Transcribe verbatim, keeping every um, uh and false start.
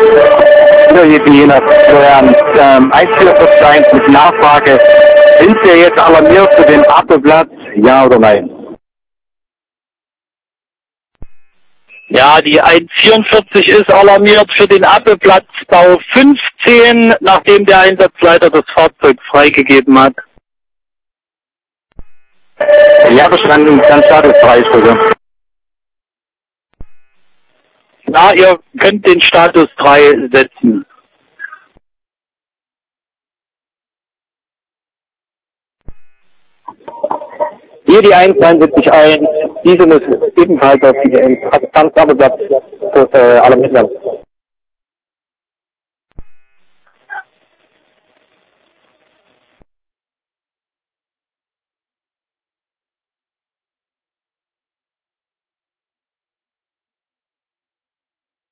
So, hier die Florian, ähm, eins vier fünf eins mit Nachfrage. Sind Sie jetzt alarmiert für den Appelplatz? Ja oder nein? Ja, die eins vierundvierzig ist alarmiert für den Appelplatz Bau fünfzehn, nachdem der Einsatzleiter das Fahrzeug freigegeben hat. Ja, verstanden. Dann Statuspreis bitte. Na, ihr könnt den Status drei setzen. Hier die eins neun sieben eins, diese muss ebenfalls auf den Tanzappelplatz äh, alarmiert werden.